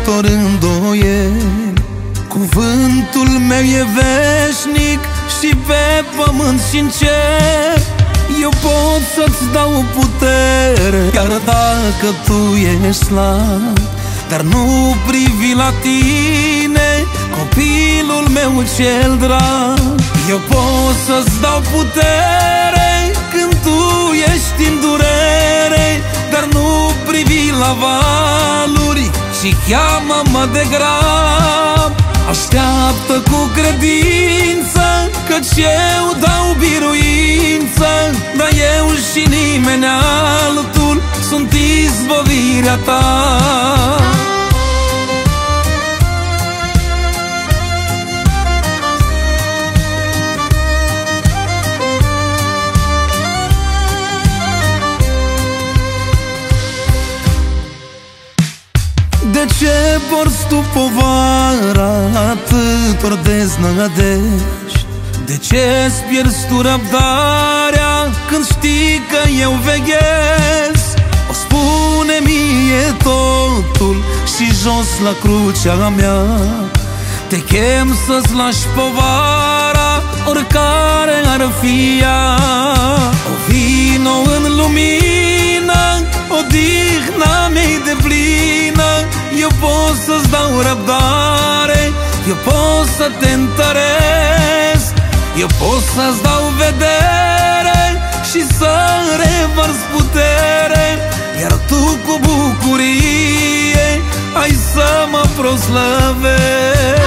altor îndoieli. Cuvântul meu e veșnic și pe pământ și în cer. Eu pot să-ți dau putere, chiar dacă tu ești slab. Dar nu privi la tine, copilul meu cel drag. Eu pot să-ți dau putere când tu ești în durere. Dar nu privi la valuri și cheamă-mă de grab. Așteaptă cu credință, căci eu dau biruință. Dar eu și nimeni altul sunt izbăvirea ta. De ce porți tu povara atâtor deznădejdi? De ce-ți pierzi tu răbdarea când știi că eu veghez? O spune mie totul și jos la crucea mea te chem să-ți lași povara, oricare ar fi ea. O vino în lumină, odihna mea-i deplină. Eu pot să-ți dau răbdare, eu pot să te întăresc, eu pot să-ți dau vedere și să revărs putere. Iar tu cu bucurie ai să mă proslăvești.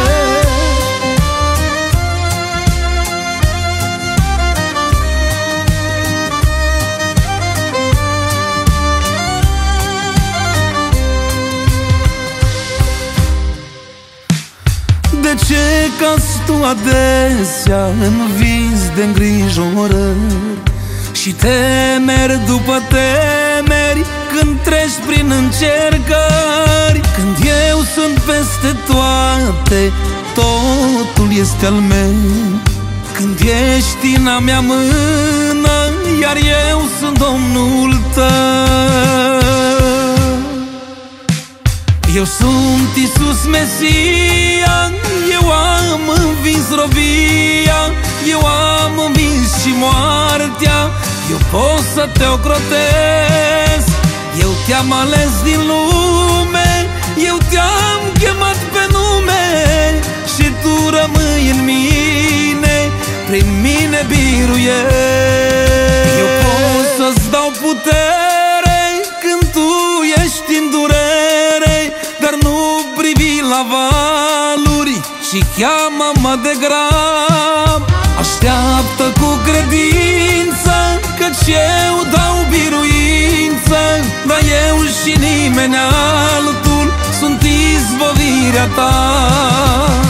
De ce cazi tu adesea în vis de îngrijorări și temeri după temeri când treci prin încercări? Când eu sunt peste toate, totul este al meu. Când ești în a mea mână, iar eu sunt Domnul tău. Eu sunt Iisus Mesia, eu am învins robia, eu am învins și moartea. Eu pot să te ocrotesc, eu te-am ales din lume, eu te-am chemat pe nume și tu rămâi în mine, prin mine biruiești. Eu pot să-ți dau putere când tu ești în durere. Dar nu privi la valuri și cheamă-mă de grab. Așteaptă cu credință, căci eu dau biruință. Dar eu și nimeni altul sunt izbăvirea ta.